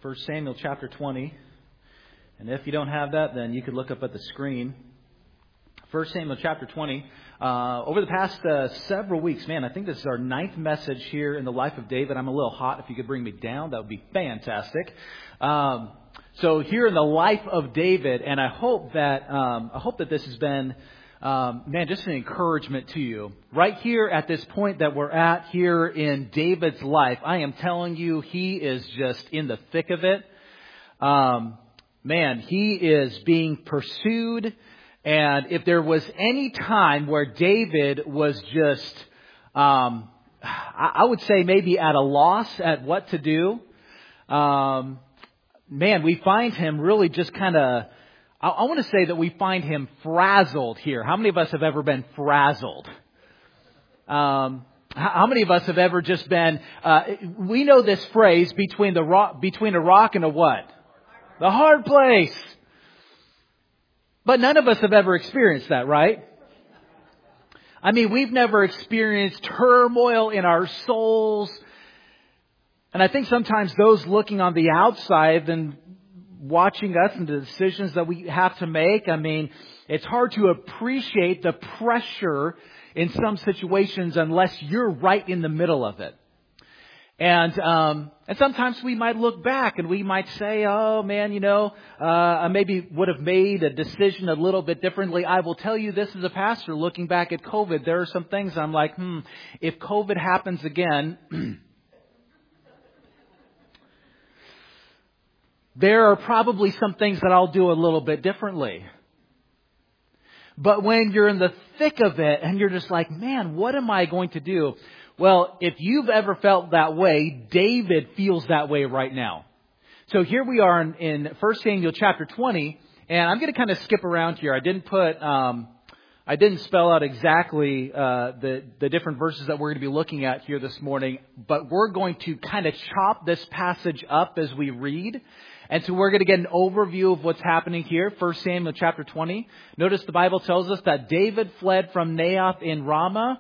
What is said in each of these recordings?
1 Samuel chapter 20. And if you don't have that, then you could look up at the screen. 1 Samuel chapter 20. Over the past several weeks, man, I think this is our 9th message here in the life of David. I'm a little hot. If you could bring me down, that would be fantastic. So here in the life of David, and I hope that this has been, just an encouragement to you. Right here at this point that we're at here in David's life, I am telling you, he is just in the thick of it. He is being pursued. And if there was any time where David was just, I would say maybe at a loss at what to do, we find him really just kind of, I want to say that we find him frazzled here. How many of us have ever been frazzled? How many of us have ever just been, we know this phrase, between a rock and a what? The hard place. But none of us have ever experienced that, right? I mean, we've never experienced turmoil in our souls. And I think sometimes those looking on the outside and watching us and the decisions that we have to make, it's hard to appreciate the pressure in some situations unless you're right in the middle of it. And sometimes we might look back and we might say, I maybe would have made a decision a little bit differently. I will tell you this as a pastor, looking back at COVID, there are some things I'm like, if COVID happens again, there are probably some things that I'll do a little bit differently. But when you're in the thick of it and you're just like, man, what am I going to do? Well, if you've ever felt that way, David feels that way right now. So here we are in 1 Samuel chapter 20, and I'm going to kind of skip around here. I didn't spell out exactly the different verses that we're going to be looking at here this morning, but we're going to kind of chop this passage up as we read. And so we're going to get an overview of what's happening here. 1 Samuel chapter 20. Notice the Bible tells us that David fled from Naioth in Ramah.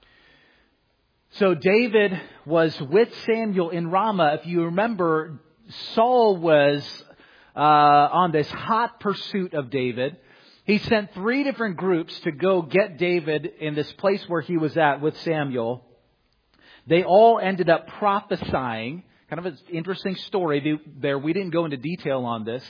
So David was with Samuel in Ramah. If you remember, Saul was on this hot pursuit of David. He sent 3 different groups to go get David in this place where he was at with Samuel. They all ended up prophesying. Kind of an interesting story there. We didn't go into detail on this.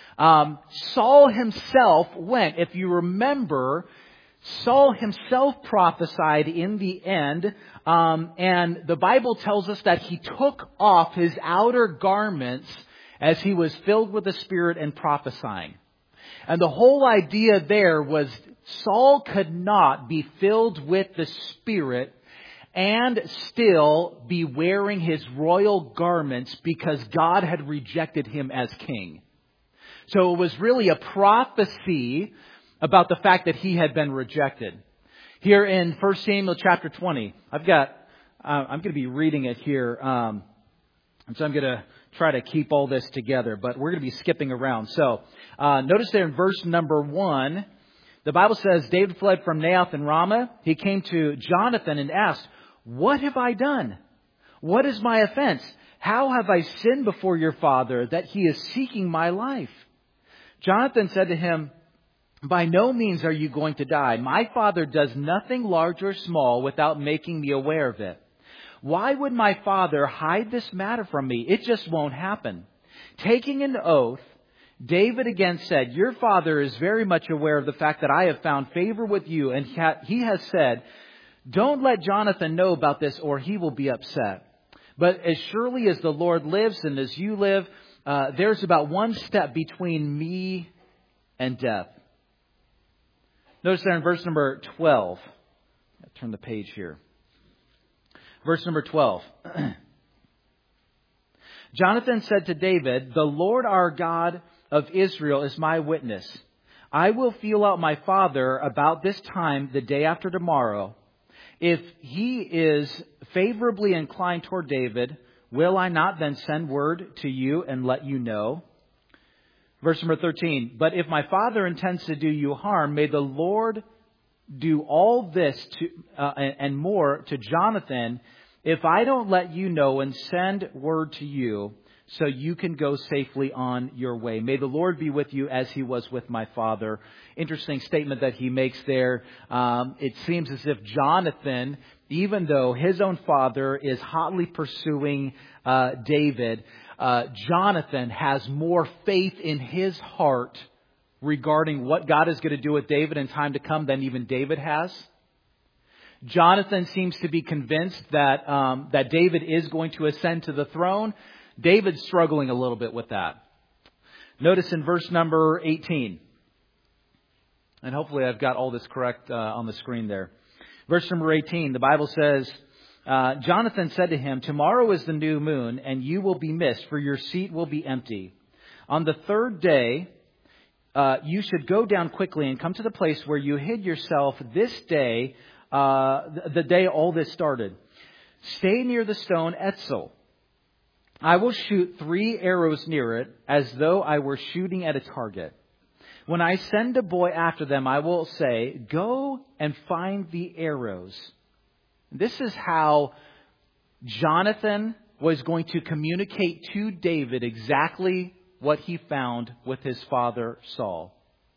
Saul himself went. If you remember, Saul himself prophesied in the end. And the Bible tells us that he took off his outer garments as he was filled with the Spirit and prophesying. And the whole idea there was Saul could not be filled with the Spirit and still be wearing his royal garments because God had rejected him as king. So it was really a prophecy about the fact that he had been rejected. Here in 1 Samuel chapter 20, I'm going to be reading it here. And so I'm going to try to keep all this together, but we're going to be skipping around. So notice there in verse number 1, the Bible says, David fled from Naioth in Ramah. He came to Jonathan and asked, "What have I done? What is my offense? How have I sinned before your father that he is seeking my life?" Jonathan said to him, "By no means are you going to die. My father does nothing large or small without making me aware of it. Why would my father hide this matter from me? It just won't happen." Taking an oath, David again said, "Your father is very much aware of the fact that I have found favor with you, and he has said, 'Don't let Jonathan know about this or he will be upset.' But as surely as the Lord lives and as you live, there's about one step between me and death." Notice there in verse number 12. I'll turn the page here. Verse number 12. Jonathan said to David, "The Lord our God of Israel is my witness. I will feel out my father about this time the day after tomorrow. If he is favorably inclined toward David, will I not then send word to you and let you know?" Verse number 13. "But if my father intends to do you harm, may the Lord do all this and more to Jonathan if I don't let you know and send word to you. so you can go safely on your way. May the Lord be with you as He was with my father. Interesting statement that he makes there. It seems as if Jonathan, even though his own father is hotly pursuing David, Jonathan has more faith in his heart regarding what God is going to do with David in time to come than even David has. Jonathan seems to be convinced that David is going to ascend to the throne. David's struggling a little bit with that. Notice in verse number 18. And hopefully I've got all this correct on the screen there. Verse number 18, the Bible says, Jonathan said to him, "Tomorrow is the new moon, and you will be missed, for your seat will be empty. On the third day, you should go down quickly and come to the place where you hid yourself this day, the day all this started. Stay near the stone Etzel. I will shoot 3 arrows near it, as though I were shooting at a target. When I send a boy after them, I will say, 'Go and find the arrows.'" This is how Jonathan was going to communicate to David exactly what he found with his father Saul.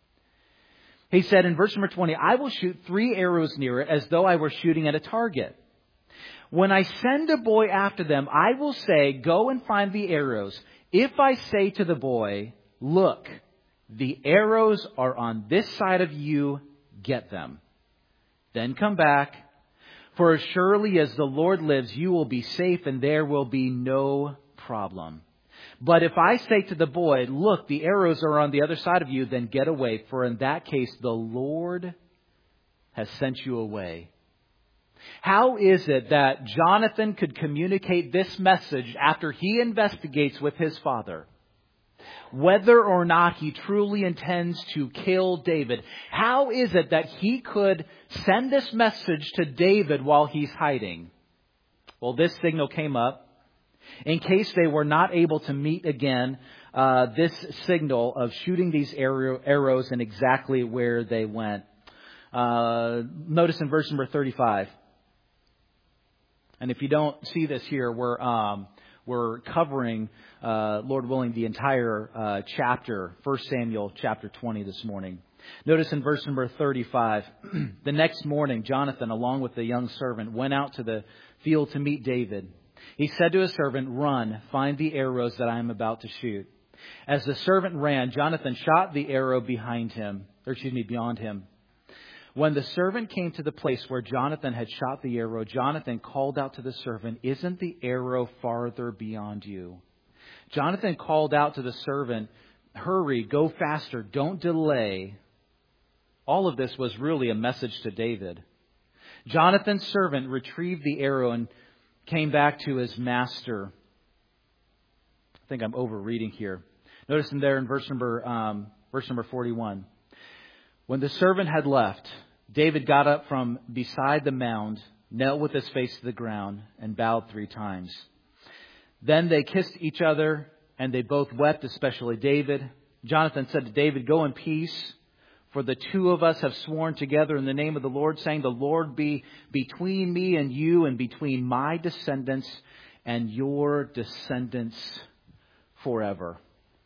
He said in verse number 20, "I will shoot 3 arrows near it, as though I were shooting at a target. When I send a boy after them, I will say, 'Go and find the arrows.' If I say to the boy, 'Look, the arrows are on this side of you, get them. Then come back. For as surely as the Lord lives, you will be safe and there will be no problem. But if I say to the boy, 'Look, the arrows are on the other side of you,' then get away. For in that case, the Lord has sent you away." How is it that Jonathan could communicate this message after he investigates with his father? Whether or not he truly intends to kill David. How is it that he could send this message to David while he's hiding? Well, this signal came up. In case they were not able to meet again, this signal of shooting these arrows and exactly where they went. Notice in verse number 35. And if you don't see this here, we're covering, Lord willing, the entire chapter, 1 Samuel chapter 20 this morning. Notice in verse number 35, "The next morning, Jonathan, along with the young servant, went out to the field to meet David. He said to his servant, 'Run, find the arrows that I am about to shoot.' As the servant ran, Jonathan shot the arrow beyond him. When the servant came to the place where Jonathan had shot the arrow, Jonathan called out to the servant, 'Isn't the arrow farther beyond you?' Jonathan called out to the servant, 'Hurry, go faster, don't delay.'" All of this was really a message to David. Jonathan's servant retrieved the arrow and came back to his master. I think I'm overreading here. Notice in there in verse number 41. "When the servant had left, David got up from beside the mound, knelt with his face to the ground, and bowed 3 times. Then they kissed each other, and they both wept, especially David. Jonathan said to David, 'Go in peace, for the 2 of us have sworn together in the name of the Lord, saying, the Lord be between me and you, and between my descendants and your descendants forever.'"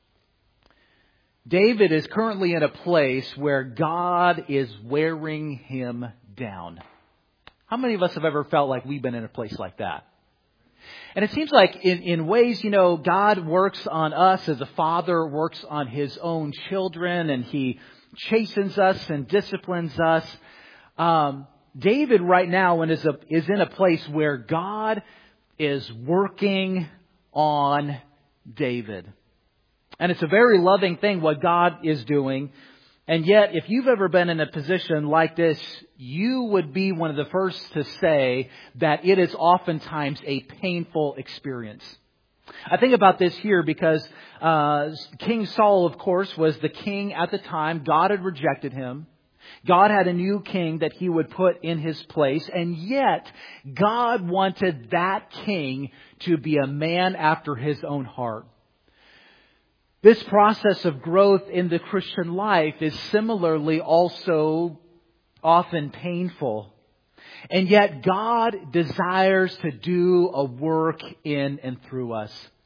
David is currently in a place where God is wearing him down. How many of us have ever felt like we've been in a place like that? And it seems like in ways, God works on us as a father works on his own children, and he chastens us and disciplines us. David right now is in a place where God is working on David. And it's a very loving thing what God is doing. And yet, if you've ever been in a position like this, you would be one of the first to say that it is oftentimes a painful experience. I think about this here because King Saul, of course, was the king at the time. God had rejected him. God had a new king that he would put in his place. And yet, God wanted that king to be a man after his own heart. This process of growth in the Christian life is similarly also often painful. And yet God desires to do a work in and through us.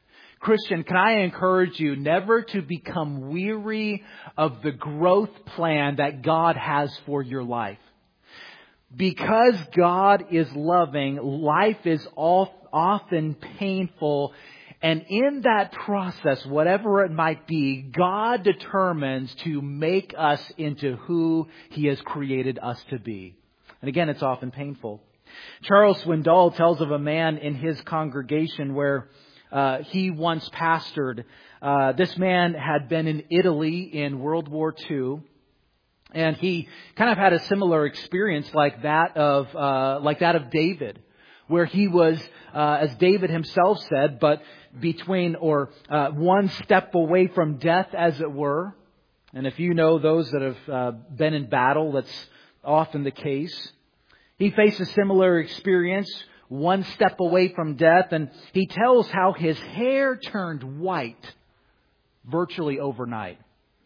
Christian, can I encourage you never to become weary of the growth plan that God has for your life? Because God is loving, life is often painful. And in that process, whatever it might be, God determines to make us into who He has created us to be. And again, it's often painful. Charles Swindoll tells of a man in his congregation where he once pastored. This man had been in Italy in World War II. And he kind of had a similar experience like that of David, where he was, as David himself said, but between one step away from death, as it were. And if you know those that have been in battle, that's often the case. He faced a similar experience, one step away from death, and he tells how his hair turned white virtually overnight.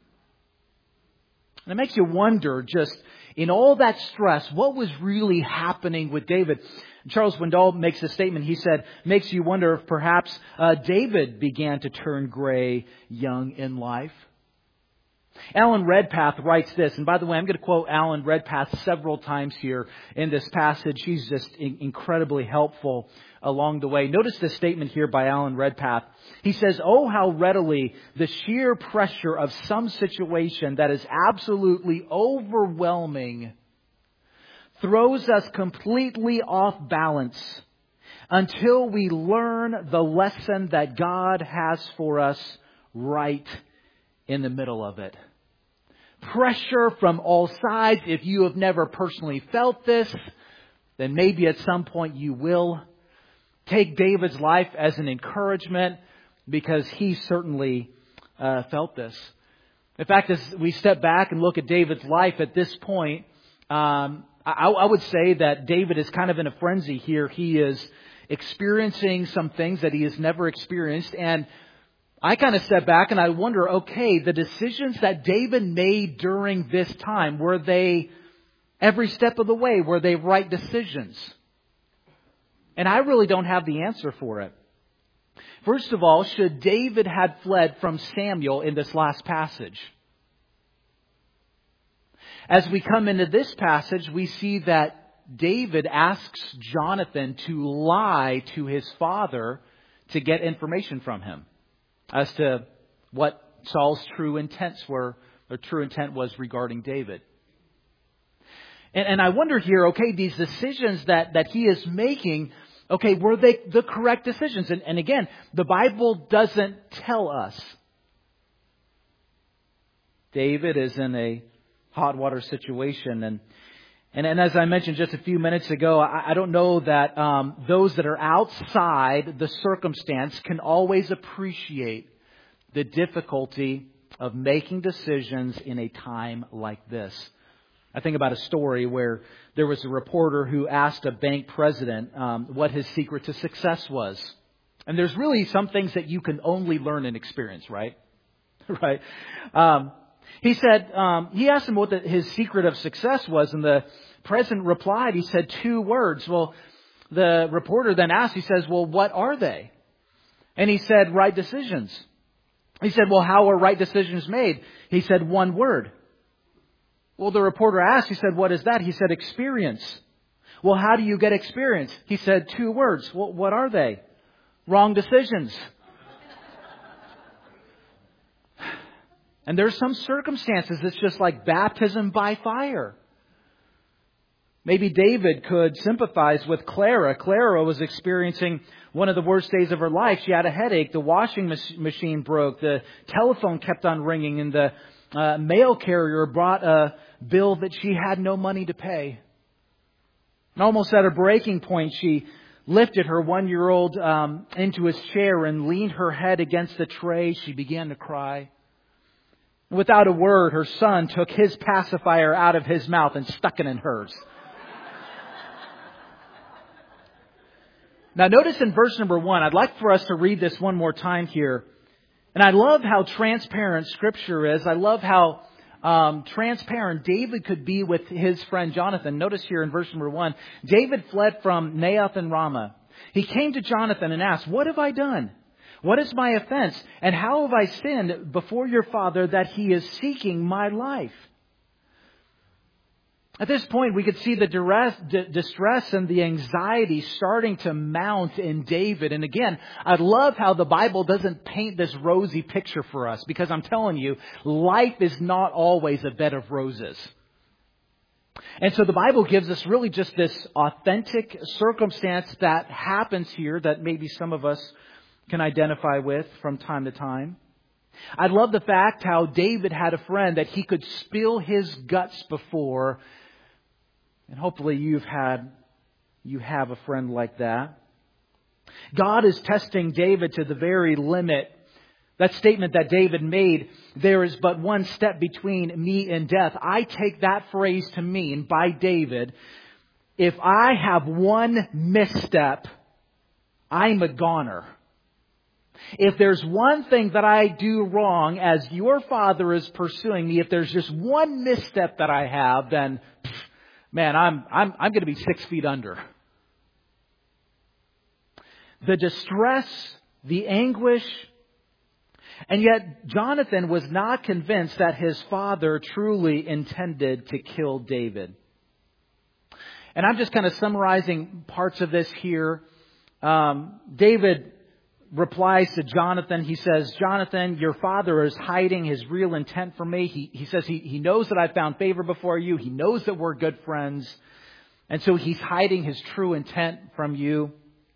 And it makes you wonder, just in all that stress, what was really happening with David? Charles Swindoll makes a statement. He said, makes you wonder if perhaps David began to turn gray young in life. Alan Redpath writes this, and by the way, I'm going to quote Alan Redpath several times here in this passage. He's just incredibly helpful along the way. Notice this statement here by Alan Redpath. He says, "Oh, how readily the sheer pressure of some situation that is absolutely overwhelming throws us completely off balance until we learn the lesson that God has for us right in the middle of it." Pressure from all sides. If you have never personally felt this, then maybe at some point you will. Take David's life as an encouragement, because he certainly felt this. In fact, as we step back and look at David's life at this point, I would say that David is kind of in a frenzy here. He is experiencing some things that he has never experienced. And I kind of step back and I wonder, okay, the decisions that David made during this time, were they every step of the way, were they right decisions? And I really don't have the answer for it. First of all, should David had fled from Samuel in this last passage? As we come into this passage, we see that David asks Jonathan to lie to his father to get information from him as to what Saul's true intents were, or true intent was regarding David. And I wonder here, okay, these decisions that he is making, okay, were they the correct decisions? And again, the Bible doesn't tell us. David is in a hot water situation. And as I mentioned just a few minutes ago, I don't know that those that are outside the circumstance can always appreciate the difficulty of making decisions in a time like this. I think about a story where there was a reporter who asked a bank president what his secret to success was. And there's really some things that you can only learn and experience, right? Right? He said, he asked him what his secret of success was, and the president replied, he said 2 words. Well, the reporter then asked, he says, well, what are they? And he said, right decisions. He said, well, how are right decisions made? He said, 1 word. Well, the reporter asked, he said, what is that? He said, experience. Well, how do you get experience? He said, 2 words. Well, what are they? Wrong decisions. And there's some circumstances it's just like baptism by fire. Maybe David could sympathize with Clara. Clara was experiencing one of the worst days of her life. She had a headache. The washing machine broke. The telephone kept on ringing. And the mail carrier brought a bill that she had no money to pay. And almost at a breaking point, she lifted her 1-year-old into his chair and leaned her head against the tray. She began to cry. Without a word, her son took his pacifier out of his mouth and stuck it in hers. Now notice in verse number 1, I'd like for us to read this one more time here. And I love how transparent Scripture is. I love how transparent David could be with his friend Jonathan. Notice here in verse number 1, David fled from Naioth and Ramah. He came to Jonathan and asked, what have I done? What is my offense? And how have I sinned before your father that he is seeking my life? At this point, we could see the distress and the anxiety starting to mount in David. And again, I love how the Bible doesn't paint this rosy picture for us, because I'm telling you, life is not always a bed of roses. And so the Bible gives us really just this authentic circumstance that happens here that maybe some of us can identify with from time to time. I love the fact how David had a friend that he could spill his guts before. And hopefully you have a friend like that. God is testing David to the very limit. That statement that David made, there is but one step between me and death. I take that phrase to mean, by David, if I have one misstep, I'm a goner. If there's one thing that I do wrong as your father is pursuing me, if there's just one misstep that I have, then man, I'm going to be 6 feet under. The distress, the anguish, and yet Jonathan was not convinced that his father truly intended to kill David. And I'm just kind of summarizing parts of this here. David replies to Jonathan. He says, Jonathan, your father is hiding his real intent from me. He says he knows that I found favor before you. He knows that we're good friends. And so he's hiding his true intent from you.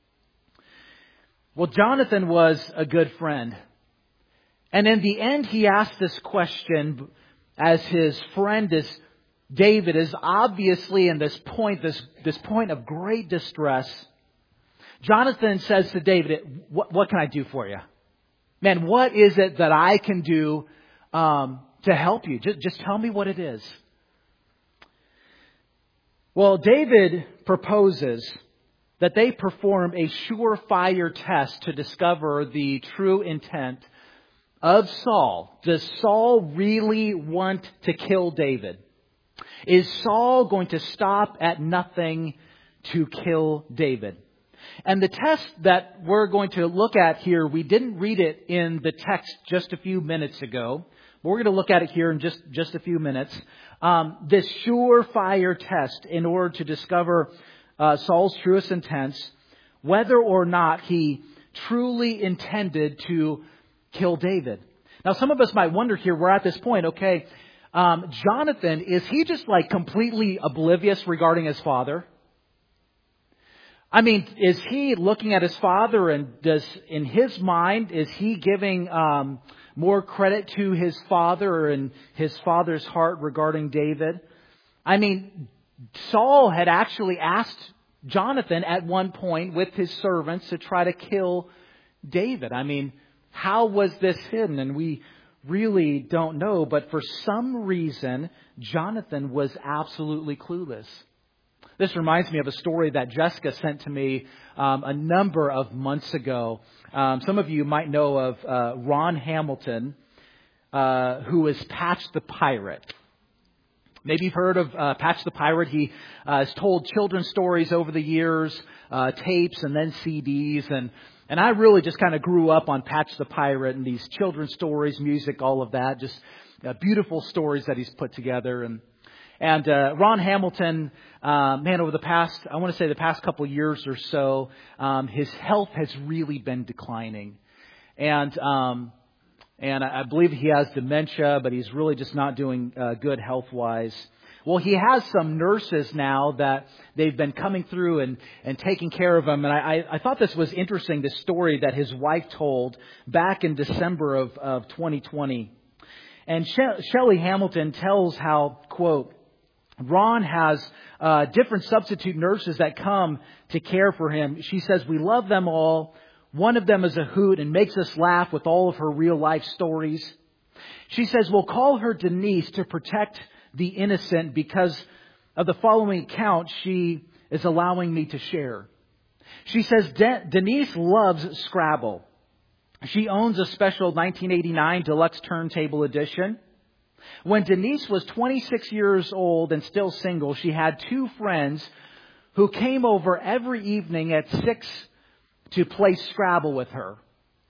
Well, Jonathan was a good friend. And in the end, he asked this question as his friend is David is obviously in this point of great distress. Jonathan says to David, what can I do for you? Man, what is it that I can do to help you? Just tell me what it is. Well, David proposes that they perform a surefire test to discover the true intent of Saul. Does Saul really want to kill David? Is Saul going to stop at nothing to kill David? And the test that we're going to look at here, we didn't read it in the text just a few minutes ago. But we're going to look at it here in just a few minutes. This surefire test in order to discover Saul's truest intents, whether or not he truly intended to kill David. Now, some of us might wonder here, we're at this point, okay, Jonathan, is he just like completely oblivious regarding his father? I mean, is he looking at his father and in his mind, is he giving more credit to his father and his father's heart regarding David? I mean, Saul had actually asked Jonathan at one point with his servants to try to kill David. I mean, how was this hidden? And we really don't know. But for some reason, Jonathan was absolutely clueless. This reminds me of a story that Jessica sent to me a number of months ago. Some of you might know of Ron Hamilton, who is Patch the Pirate. Maybe you've heard of Patch the Pirate. He has told children's stories over the years, tapes and then CDs. And I really just kind of grew up on Patch the Pirate and these children's stories, music, all of that. Just beautiful stories that he's put together. And Ron Hamilton, over the past couple of years or so, his health has really been declining. And I believe he has dementia, but he's really just not doing good health-wise. Well, he has some nurses now that they've been coming through and taking care of him. And I thought this was interesting, this story that his wife told back in December of 2020. And Shelley Hamilton tells how, quote, Ron has different substitute nurses that come to care for him. She says, we love them all. One of them is a hoot and makes us laugh with all of her real life stories. She says, we'll call her Denise to protect the innocent because of the following account she is allowing me to share. She says, Denise loves Scrabble. She owns a special 1989 deluxe turntable edition. When Denise was 26 years old and still single, she had two friends who came over every evening at 6 to play Scrabble with her.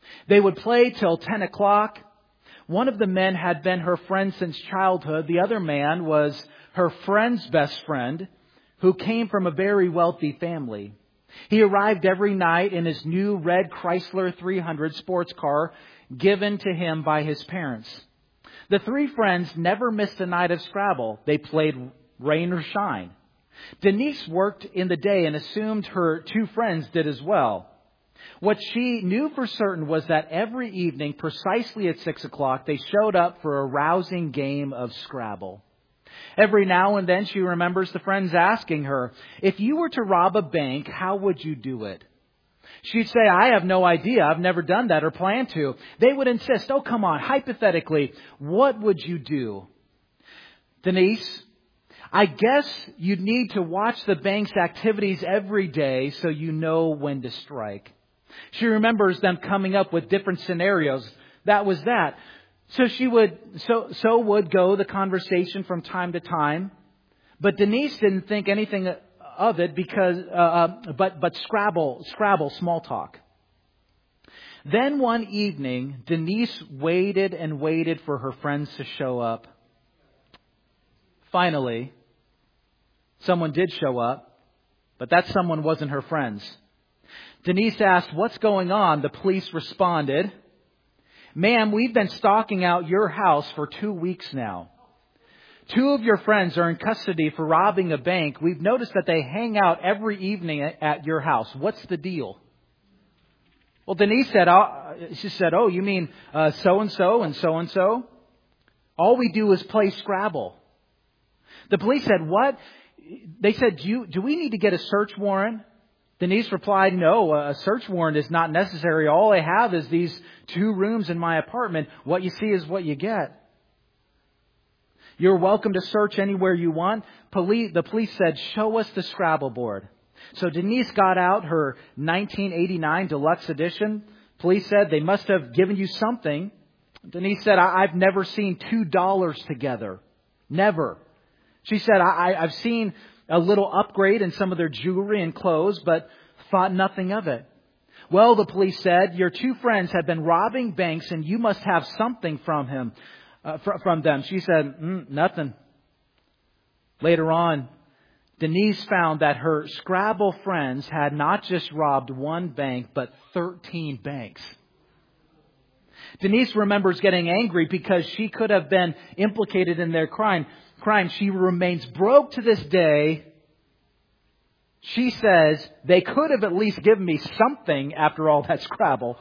They would play till 10 o'clock. One of the men had been her friend since childhood. The other man was her friend's best friend, who came from a very wealthy family. He arrived every night in his new red Chrysler 300 sports car given to him by his parents. The three friends never missed a night of Scrabble. They played rain or shine. Denise worked in the day and assumed her two friends did as well. What she knew for certain was that every evening, precisely at 6 o'clock, they showed up for a rousing game of Scrabble. Every now and then she remembers the friends asking her, if you were to rob a bank, how would you do it? She'd say, I have no idea. I've never done that or plan to. They would insist, oh, come on, hypothetically, what would you do? Denise, I guess you'd need to watch the bank's activities every day so you know when to strike. She remembers them coming up with different scenarios. That was that. So would go the conversation from time to time. But Denise didn't think anything of it because, but Scrabble, small talk. Then one evening, Denise waited and waited for her friends to show up. Finally, someone did show up, but that someone wasn't her friends. Denise asked, what's going on? The police responded, ma'am, we've been stalking out your house for 2 weeks now. 2 of your friends are in custody for robbing a bank. We've noticed that they hang out every evening at your house. What's the deal? Well, Denise said, oh, you mean so-and-so and so-and-so? All we do is play Scrabble. The police said, what? They said, do we need to get a search warrant? Denise replied, no, a search warrant is not necessary. All I have is these 2 rooms in my apartment. What you see is what you get. You're welcome to search anywhere you want. The police said, show us the Scrabble board. So Denise got out her 1989 deluxe edition. Police said they must have given you something. Denise said, I've never seen $2 together. Never. She said, I've seen a little upgrade in some of their jewelry and clothes, but thought nothing of it. Well, the police said, your 2 friends have been robbing banks and you must have something from them. She said, nothing. Later on, Denise found that her Scrabble friends had not just robbed 1 bank, but 13 banks. Denise remembers getting angry because she could have been implicated in their crime. She remains broke to this day. She says, they could have at least given me something after all that Scrabble.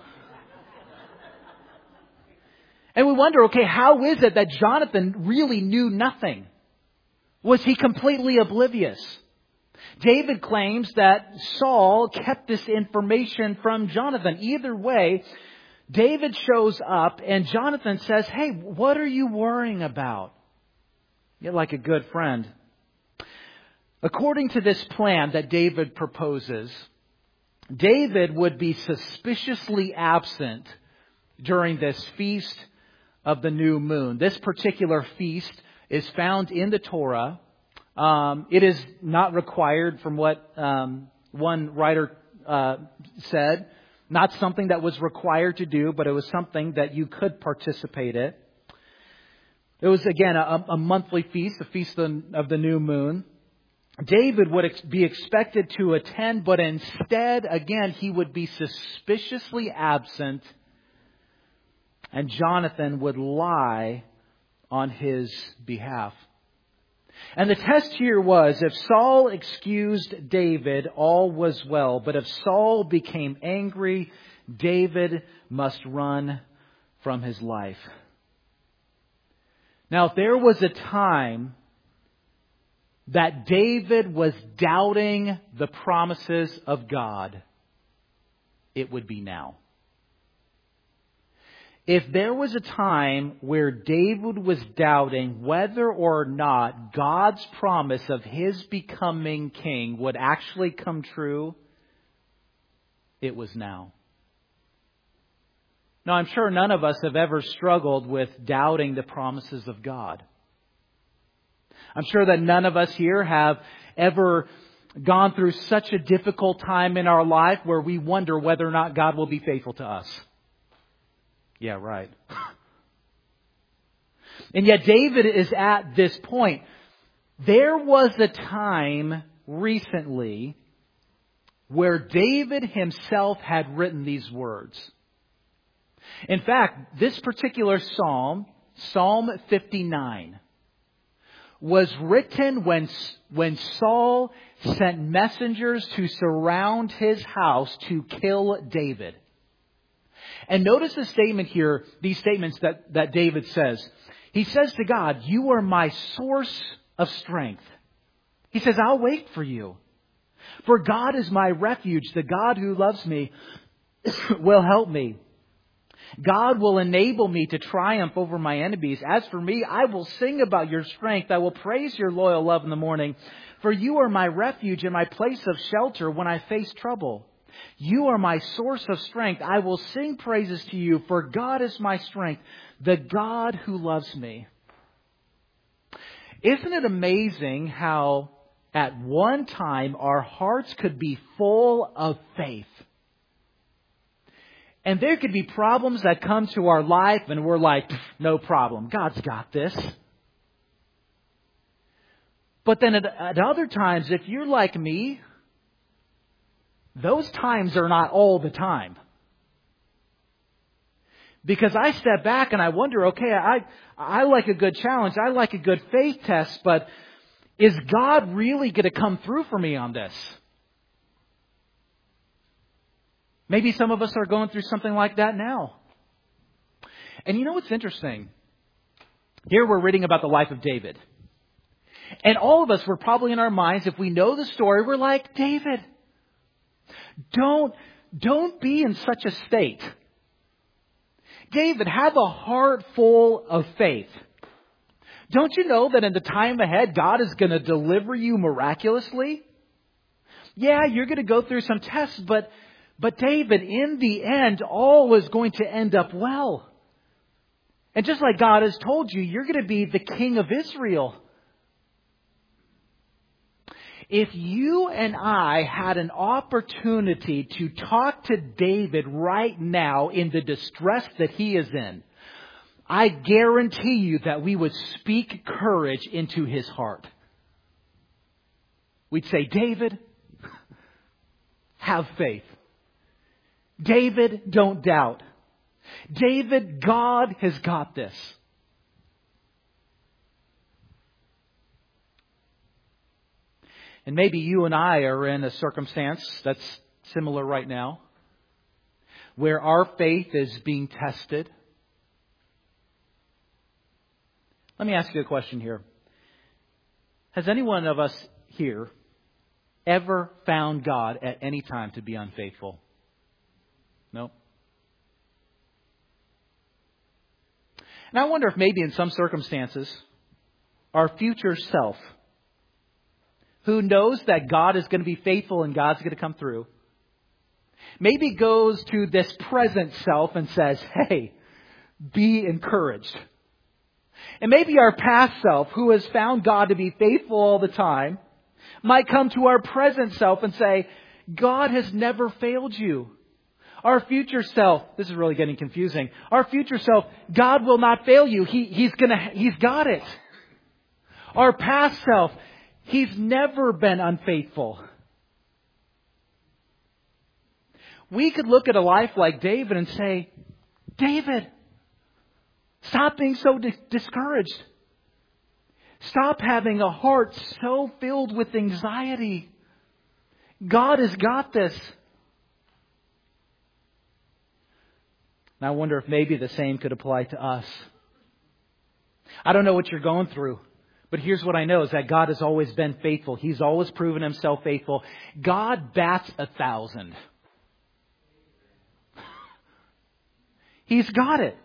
And we wonder, okay, how is it that Jonathan really knew nothing? Was he completely oblivious? David claims that Saul kept this information from Jonathan. Either way, David shows up and Jonathan says, hey, what are you worrying about? You're like a good friend. According to this plan that David proposes, David would be suspiciously absent during this feast of the new moon. This particular feast is found in the Torah. It is not required from what one writer said. Not something that was required to do, but it was something that you could participate in. It was, again, a monthly feast, the feast of the new moon. David would be expected to attend, but instead, again, he would be suspiciously absent, and Jonathan would lie on his behalf. And the test here was, if Saul excused David, all was well. But if Saul became angry, David must run from his life. Now, if there was a time that David was doubting the promises of God, it would be now. If there was a time where David was doubting whether or not God's promise of his becoming king would actually come true, it was now. Now, I'm sure none of us have ever struggled with doubting the promises of God. I'm sure that none of us here have ever gone through such a difficult time in our life where we wonder whether or not God will be faithful to us. Yeah, right. And yet David is at this point. There was a time recently where David himself had written these words. In fact, this particular psalm, Psalm 59, was written when Saul sent messengers to surround his house to kill David. And notice the statement here, these statements that David says. He says to God, "You are my source of strength." He says, "I'll wait for you. For God is my refuge. The God who loves me will help me. God will enable me to triumph over my enemies. As for me, I will sing about your strength. I will praise your loyal love in the morning. For you are my refuge and my place of shelter when I face trouble. You are my source of strength. I will sing praises to you, for God is my strength, the God who loves me." Isn't it amazing how at one time our hearts could be full of faith? And there could be problems that come to our life and we're like, no problem, God's got this. But then at other times, if you're like me, those times are not all the time. Because I step back and I wonder, okay, I like a good challenge. I like a good faith test, but is God really going to come through for me on this? Maybe some of us are going through something like that now. And you know what's interesting? Here we're reading about the life of David. And all of us were probably in our minds, if we know the story, we're like, David, don't be in such a state. David, have a heart full of faith. Don't you know that in the time ahead, God is going to deliver you miraculously? Yeah, you're going to go through some tests, but David, in the end, all is going to end up well. And just like God has told you, you're going to be the king of Israel. If you and I had an opportunity to talk to David right now in the distress that he is in, I guarantee you that we would speak courage into his heart. We'd say, David, have faith. David, don't doubt. David, God has got this. And maybe you and I are in a circumstance that's similar right now, where our faith is being tested. Let me ask you a question here. Has any one of us here ever found God at any time to be unfaithful? No. And I wonder if maybe in some circumstances, our future self, who knows that God is going to be faithful and God's going to come through, maybe goes to this present self and says, hey, be encouraged. And maybe our past self, who has found God to be faithful all the time, might come to our present self and say, God has never failed you. Our future self, this is really getting confusing. Our future self, God will not fail you. He's got it. Our past self, He's never been unfaithful. We could look at a life like David and say, David, stop being so discouraged. Stop having a heart so filled with anxiety. God has got this. And I wonder if maybe the same could apply to us. I don't know what you're going through, but here's what I know is that God has always been faithful. He's always proven Himself faithful. God bats 1,000. He's got it.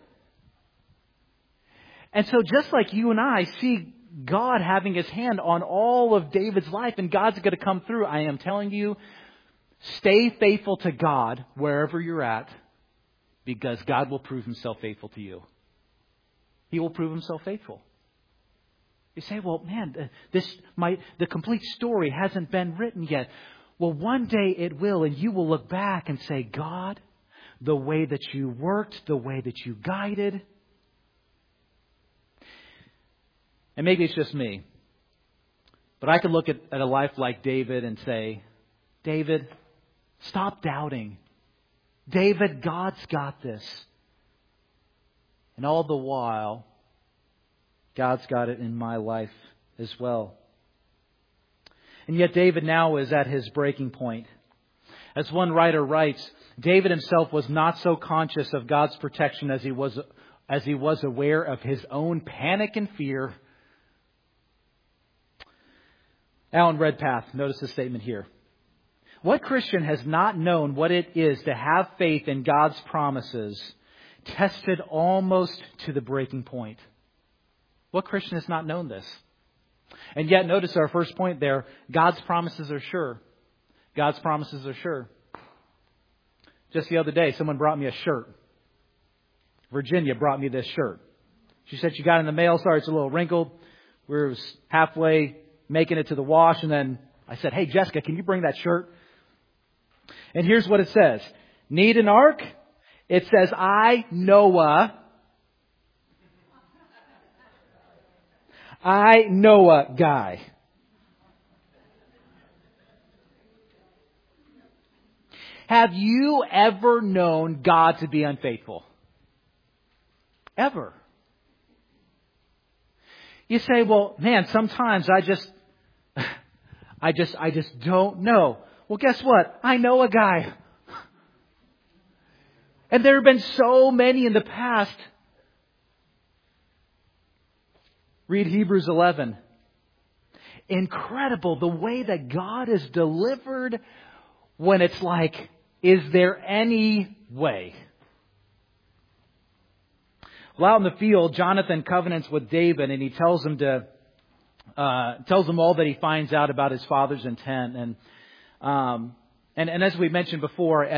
And so just like you and I see God having His hand on all of David's life and God's going to come through, I am telling you, stay faithful to God wherever you're at, because God will prove Himself faithful to you. He will prove Himself faithful. You say, well, man, the complete story hasn't been written yet. Well, one day it will, and you will look back and say, God, the way that you worked, the way that you guided. And maybe it's just me, but I could look at a life like David and say, David, stop doubting. David, God's got this. And all the while, God's got it in my life as well. And yet David now is at his breaking point. As one writer writes, David himself was not so conscious of God's protection as he was aware of his own panic and fear. Alan Redpath, notice the statement here. What Christian has not known what it is to have faith in God's promises, tested almost to the breaking point? What Christian has not known this? And yet, notice our first point there, God's promises are sure. God's promises are sure. Just the other day, someone brought me a shirt. Virginia brought me this shirt. She said she got it in the mail. Sorry, it's a little wrinkled. We were halfway making it to the wash, and then I said, hey, Jessica, can you bring that shirt? And here's what it says. Need an ark? It says, I, Noah, guy. Have you ever known God to be unfaithful? Ever? You say, well, man, sometimes I just don't know. Well, guess what? I know a guy. And there have been so many in the past. Read Hebrews 11. Incredible the way that God is delivered when it's like, is there any way? Well, out in the field, Jonathan covenants with David, and he tells him all that he finds out about his father's intent. And as we mentioned before,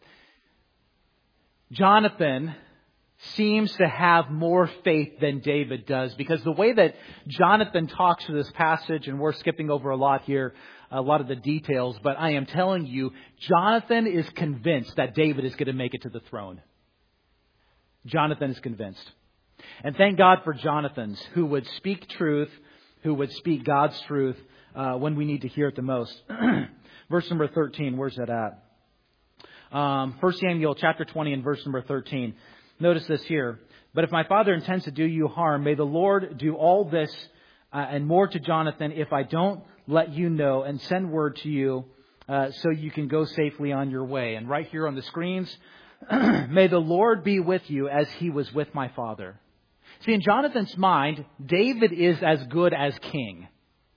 Jonathan seems to have more faith than David does, because the way that Jonathan talks to this passage, and we're skipping over a lot here, a lot of the details, but I am telling you, Jonathan is convinced that David is going to make it to the throne. Jonathan is convinced. And thank God for Jonathans who would speak truth, who would speak God's truth when we need to hear it the most. Verse number 13, where's that at? 1 Samuel chapter 20 and verse number 13. Notice this here. But if my father intends to do you harm, may the Lord do all this and more to Jonathan if I don't let you know and send word to you so you can go safely on your way. And right here on the screens, may the Lord be with you as he was with my father. See, in Jonathan's mind, David is as good as king.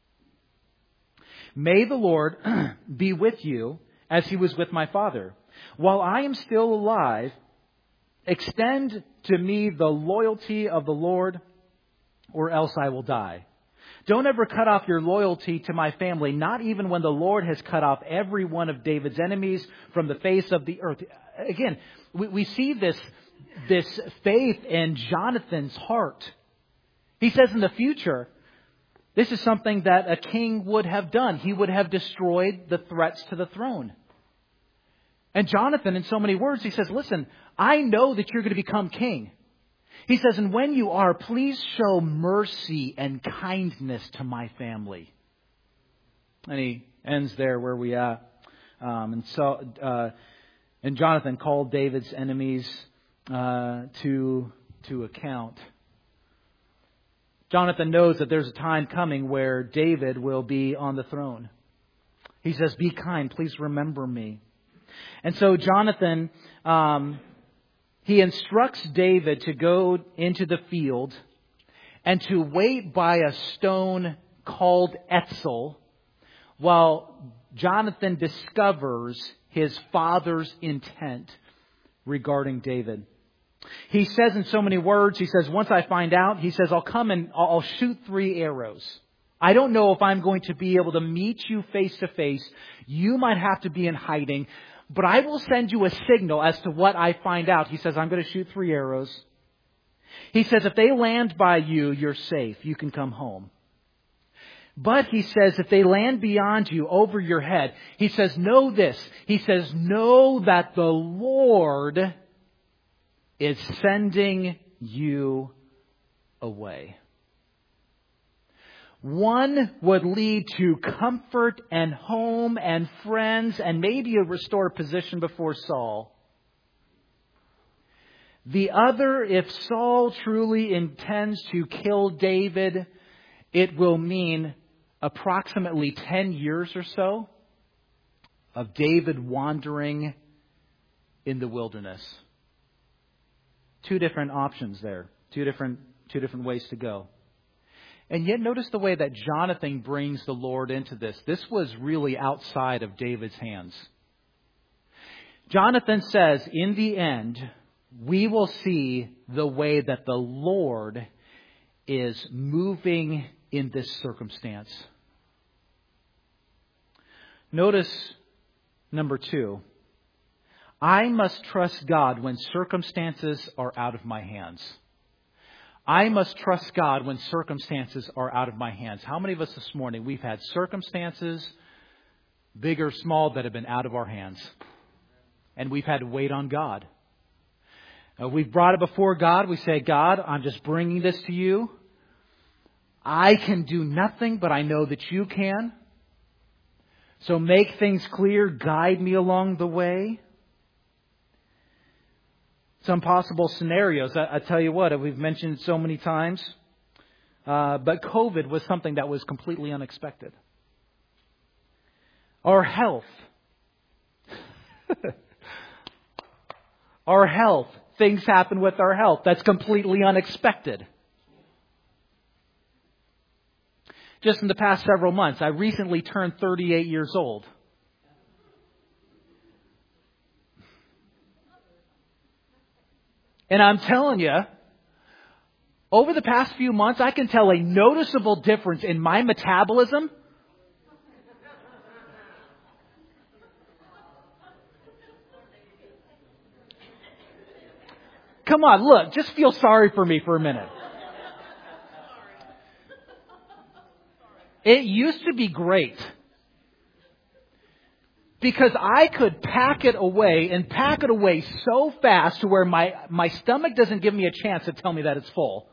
May the Lord be with you as he was with my father. While I am still alive, extend to me the loyalty of the Lord, or else I will die. Don't ever cut off your loyalty to my family, not even when the Lord has cut off every one of David's enemies from the face of the earth. Again, we see this faith in Jonathan's heart. He says in the future, this is something that a king would have done. He would have destroyed the threats to the throne. And Jonathan, in so many words, he says, listen, I know that you're going to become king. He says, and when you are, please show mercy and kindness to my family. And he ends there where we are. And Jonathan called David's enemies to account. Jonathan knows that there's a time coming where David will be on the throne. He says, be kind, please remember me. And so Jonathan, he instructs David to go into the field and to wait by a stone called Etzel while Jonathan discovers his father's intent regarding David. He says in so many words, he says, once I find out, he says, I'll come and I'll shoot 3 arrows. I don't know if I'm going to be able to meet you face to face. You might have to be in hiding. But I will send you a signal as to what I find out. He says, I'm going to shoot 3 arrows. He says, if they land by you, you're safe. You can come home. But he says, if they land beyond you, over your head, he says, know this. He says, know that the Lord is sending you away. One would lead to comfort and home and friends and maybe a restored position before Saul. The other, if Saul truly intends to kill David, it will mean approximately 10 years or so of David wandering in the wilderness. Two different options there. Two different ways to go. And yet notice the way that Jonathan brings the Lord into this. This was really outside of David's hands. Jonathan says, in the end, we will see the way that the Lord is moving in this circumstance. Notice number 2. I must trust God when circumstances are out of my hands. I must trust God when circumstances are out of my hands. How many of us this morning, we've had circumstances, big or small, that have been out of our hands. And we've had to wait on God. We've brought it before God. We say, God, I'm just bringing this to you. I can do nothing, but I know that you can. So make things clear. Guide me along the way. Some possible scenarios. I tell you what, we've mentioned so many times. But COVID was something that was completely unexpected. Our health. Our health. Things happen with our health. That's completely unexpected. Just in the past several months, I recently turned 38 years old. And I'm telling you, over the past few months, I can tell a noticeable difference in my metabolism. Come on, look, just feel sorry for me for a minute. It used to be great because I could pack it away so fast to where my stomach doesn't give me a chance to tell me that it's full.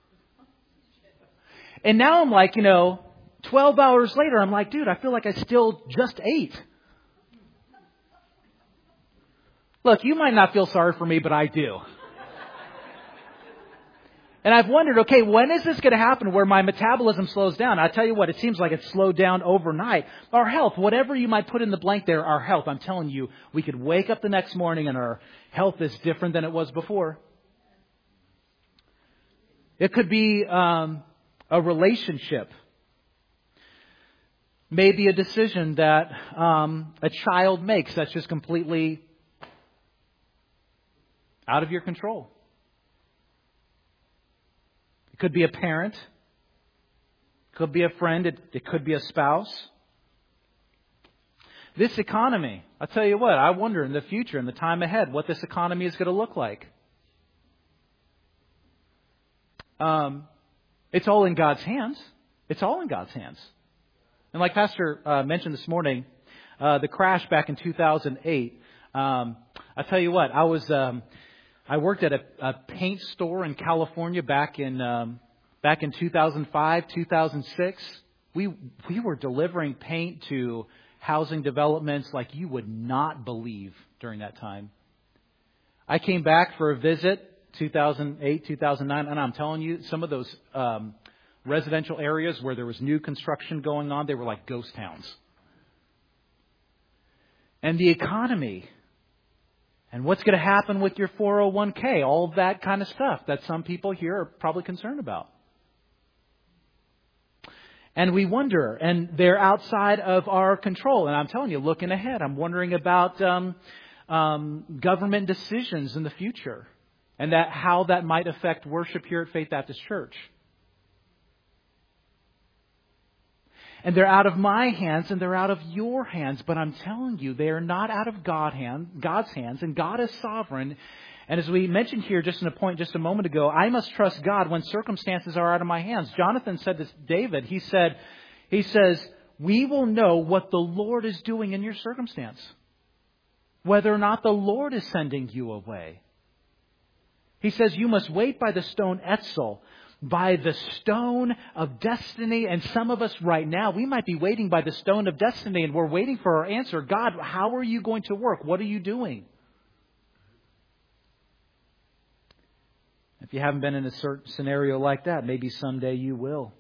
And now I'm like, 12 hours later, I'm like, dude, I feel like I still just ate. Look, you might not feel sorry for me, but I do. And I've wondered, okay, when is this going to happen where my metabolism slows down? I tell you what, it seems like it's slowed down overnight. Our health, whatever you might put in the blank there, our health, I'm telling you, we could wake up the next morning and our health is different than it was before. It could be a relationship. Maybe a decision that a child makes that's just completely out of your control. It could be a parent. It could be a friend. It could be a spouse. This economy, I'll tell you what, I wonder in the future, in the time ahead, what this economy is going to look like. It's all in God's hands. It's all in God's hands. And like Pastor mentioned this morning, the crash back in 2008, I'll tell you what, I worked at a paint store in California back in 2005, 2006. We were delivering paint to housing developments like you would not believe during that time. I came back for a visit 2008, 2009, and I'm telling you, some of those residential areas where there was new construction going on, they were like ghost towns. And the economy. And what's going to happen with your 401k? All of that kind of stuff that some people here are probably concerned about. And we wonder, and they're outside of our control. And I'm telling you, looking ahead, I'm wondering about government decisions in the future and how that might affect worship here at Faith Baptist Church. And they're out of my hands and they're out of your hands. But I'm telling you, they are not out of God's hands. And God is sovereign. And as we mentioned here just a moment ago, I must trust God when circumstances are out of my hands. Jonathan said to David, he said, He says, we will know what the Lord is doing in your circumstance. Whether or not the Lord is sending you away. He says, you must wait by the stone Etzel, by the stone of destiny. And some of us right now, we might be waiting by the stone of destiny and we're waiting for our answer. God, how are you going to work? What are you doing? If you haven't been in a certain scenario like that, maybe someday you will.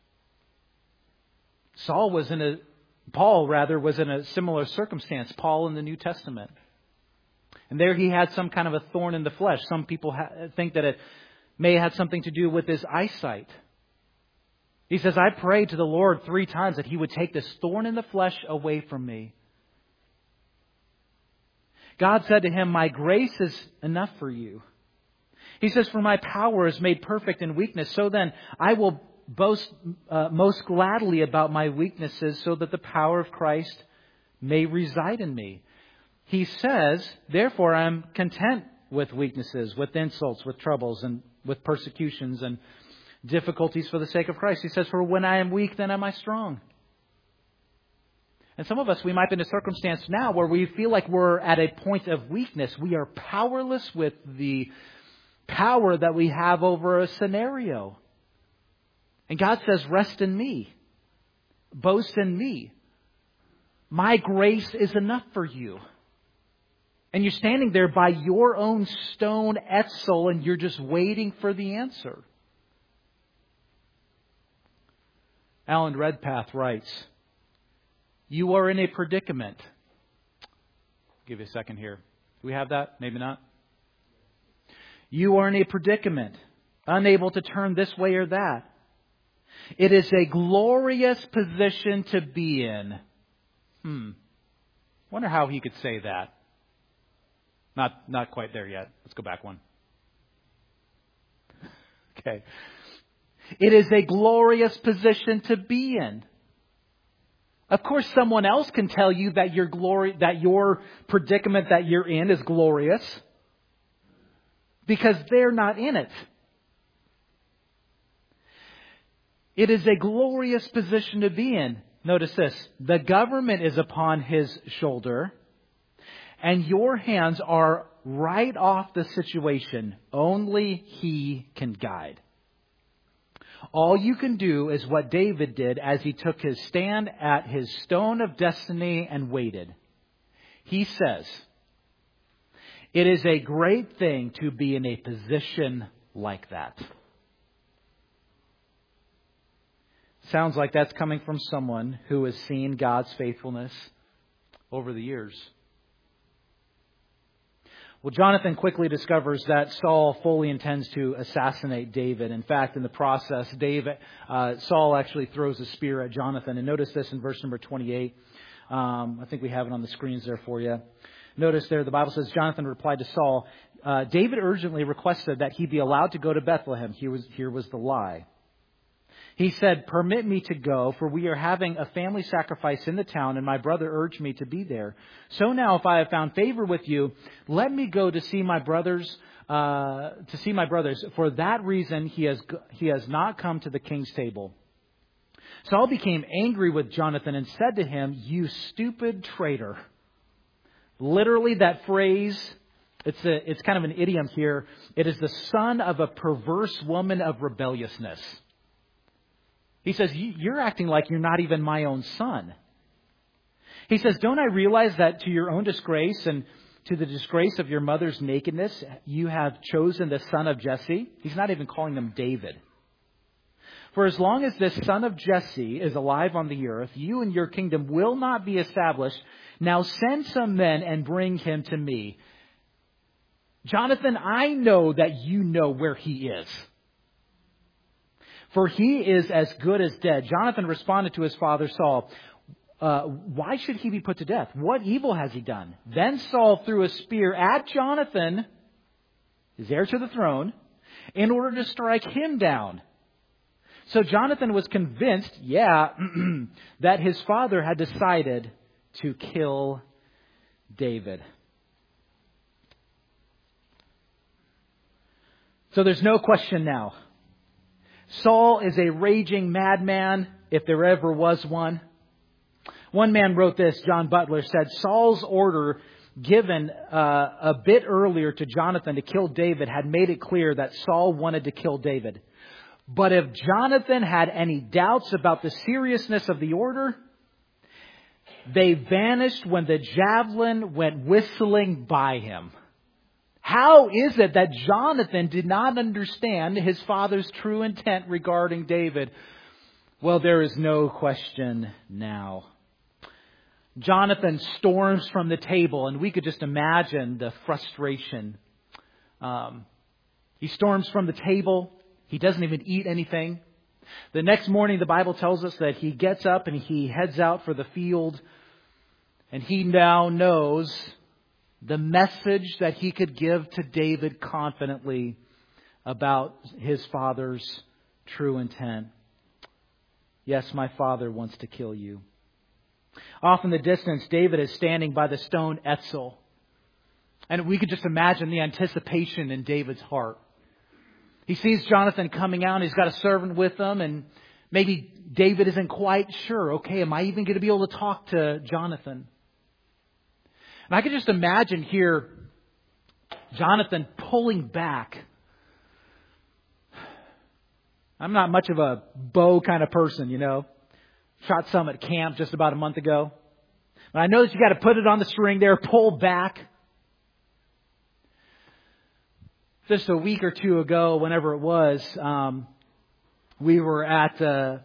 Paul was in a similar circumstance. Paul in the New Testament. And there he had some kind of a thorn in the flesh. Some people think that it may have had something to do with his eyesight. He says, I prayed to the Lord 3 times that He would take this thorn in the flesh away from me. God said to him, my grace is enough for you. He says, for my power is made perfect in weakness. So then I will boast most gladly about my weaknesses so that the power of Christ may reside in me. He says, therefore I am content with weaknesses, with insults, with troubles, and with persecutions and difficulties for the sake of Christ. He says, for when I am weak, then am I strong. And some of us, we might be in a circumstance now where we feel like we're at a point of weakness. We are powerless with the power that we have over a scenario. And God says, rest in me. Boast in me. My grace is enough for you. And you're standing there by your own stone Etzel and you're just waiting for the answer. Alan Redpath writes, you are in a predicament. I'll give you a second here. Do we have that? Maybe not. You are in a predicament, unable to turn this way or that. It is a glorious position to be in. Wonder how he could say that. Not quite there yet. Let's go back one. Okay. It is a glorious position to be in. Of course, someone else can tell you that your predicament that you're in is glorious because they're not in it. It is a glorious position to be in. Notice this. The government is upon his shoulder, and your hands are right off the situation. Only he can guide. All you can do is what David did as he took his stand at his stone of destiny and waited. He says, it is a great thing to be in a position like that. Sounds like that's coming from someone who has seen God's faithfulness over the years. Well, Jonathan quickly discovers that Saul fully intends to assassinate David. In fact, in the process, Saul actually throws a spear at Jonathan. And notice this in verse number 28. I think we have it on the screens there for you. Notice there, the Bible says, Jonathan replied to Saul, David urgently requested that he be allowed to go to Bethlehem. Here was the lie. He said, permit me to go, for we are having a family sacrifice in the town, and my brother urged me to be there. So now, if I have found favor with you, let me go to see my brothers. For that reason, he has not come to the king's table. Saul became angry with Jonathan and said to him, you stupid traitor. Literally, that phrase, it's kind of an idiom here. It is the son of a perverse woman of rebelliousness. He says, you're acting like you're not even my own son. He says, don't I realize that to your own disgrace and to the disgrace of your mother's nakedness, you have chosen the son of Jesse? He's not even calling him David. For as long as this son of Jesse is alive on the earth, you and your kingdom will not be established. Now send some men and bring him to me. Jonathan, I know that you know where he is. For he is as good as dead. Jonathan responded to his father Saul, why should he be put to death? What evil has he done? Then Saul threw a spear at Jonathan, his heir to the throne, in order to strike him down. So Jonathan was convinced, that his father had decided to kill David. So there's no question now. Saul is a raging madman. if there ever was one. One man wrote this, John Butler said, Saul's order given a bit earlier to Jonathan to kill David had made it clear that Saul wanted to kill David. But if Jonathan had any doubts about the seriousness of the order, they vanished when the javelin went whistling by him. How is it that Jonathan did not understand his father's true intent regarding David? Well, there is no question now. Jonathan storms from the table, and we could just imagine the frustration. He storms from the table. He doesn't even eat anything. The next morning, the Bible tells us that he gets up and he heads out for the field. And he now knows the message that he could give to David confidently about his father's true intent. Yes, my father wants to kill you. Off in the distance, David is standing by the stone Etzel. And we could just imagine the anticipation in David's heart. He sees Jonathan coming out. He's got a servant with him. And maybe David isn't quite sure. Okay, am I even going to be able to talk to Jonathan? And I could just imagine here Jonathan pulling back. I'm not much of a bow kind of person, you know. Shot some at camp just about a month ago. But I know that you got to put it on the string there, pull back. Just a week or two ago, whenever it was, we were at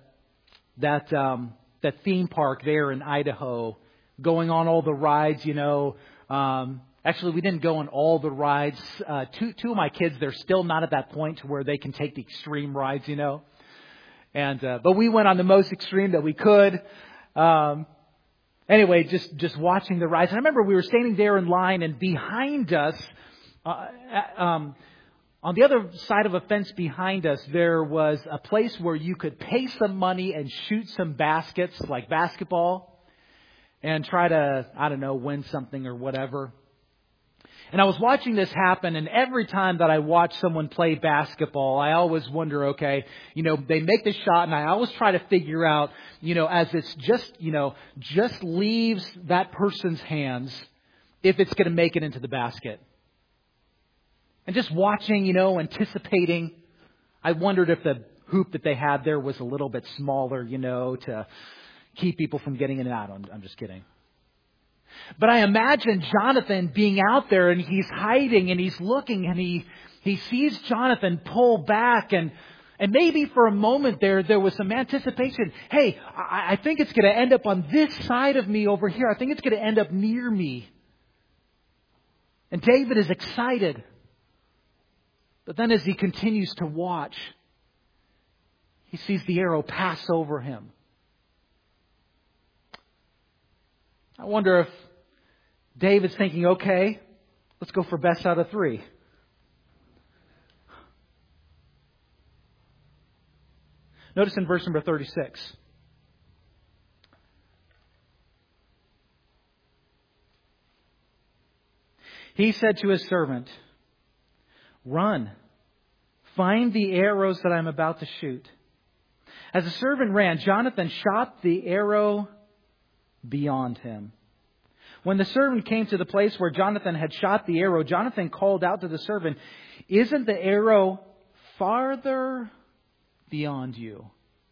that theme park there in Idaho, going on all the rides, you know. Actually, we didn't go on all the rides. Two of my kids, they're still not at that point to where they can take the extreme rides, you know. And but we went on the most extreme that we could. Anyway, just watching the rides. And I remember we were standing there in line, and behind us, on the other side of a fence behind us, there was a place where you could pay some money and shoot some baskets, like basketball, and try to, I don't know, win something or whatever. And I was watching this happen, and every time that I watch someone play basketball, I always wonder, okay, you know, they make the shot, and I always try to figure out, you know, as it's just, you know, just leaves that person's hands, if it's going to make it into the basket. And just watching, you know, anticipating, I wondered if the hoop that they had there was a little bit smaller, you know, to keep people from getting in and out. I'm just kidding. But I imagine Jonathan being out there, and he's hiding and he's looking, and he sees Jonathan pull back, and maybe for a moment there was some anticipation. Hey, I think it's going to end up on this side of me over here. I think it's going to end up near me. And David is excited. But then as he continues to watch, he sees the arrow pass over him. I wonder if David's thinking, okay, let's go for best out of 3. Notice in verse number 36. He said to his servant, "Run, find the arrows that I'm about to shoot." As the servant ran, Jonathan shot the arrow beyond him. When the servant came to the place where Jonathan had shot the arrow, Jonathan called out to the servant, "Isn't the arrow farther beyond you?"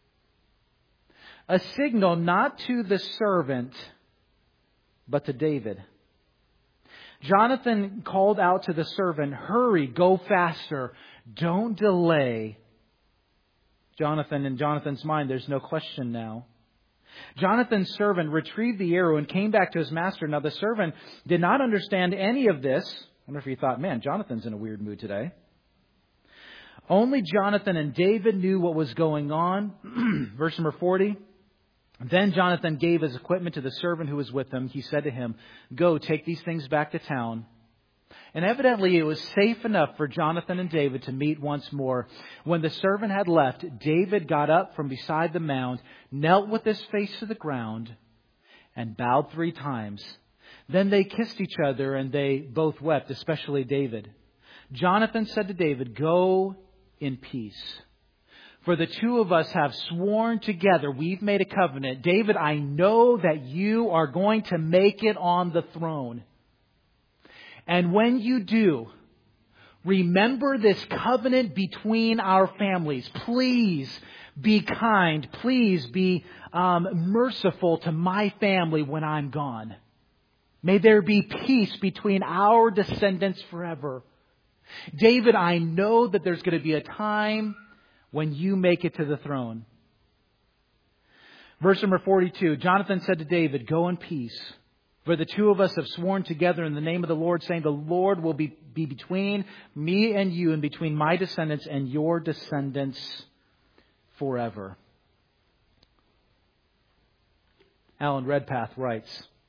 A signal not to the servant, but to David. Jonathan called out to the servant, "Hurry, go faster, don't delay." Jonathan, in Jonathan's mind, there's no question now. Jonathan's servant retrieved the arrow and came back to his master. Now the servant did not understand any of this. I wonder if he thought, man, Jonathan's in a weird mood today. Only Jonathan and David knew what was going on. Verse number 40. Then Jonathan gave his equipment to the servant who was with him. He said to him, "Go, take these things back to town." And evidently it was safe enough for Jonathan and David to meet once more. When the servant had left, David got up from beside the mound, knelt with his face to the ground, and bowed 3 times. Then they kissed each other, and they both wept, especially David. Jonathan said to David, "Go in peace, For the two of us have sworn together, we've made a covenant. David, I know that you are going to make it on the throne. And when you do, remember this covenant between our families. Please be kind. Please be merciful to my family when I'm gone. May there be peace between our descendants forever. David, I know that there's going to be a time when you make it to the throne. Verse number 42, Jonathan said to David, go in peace. For the two of us have sworn together in the name of the Lord, saying, the Lord will be between me and you, and between my descendants and your descendants forever. Alan Redpath writes,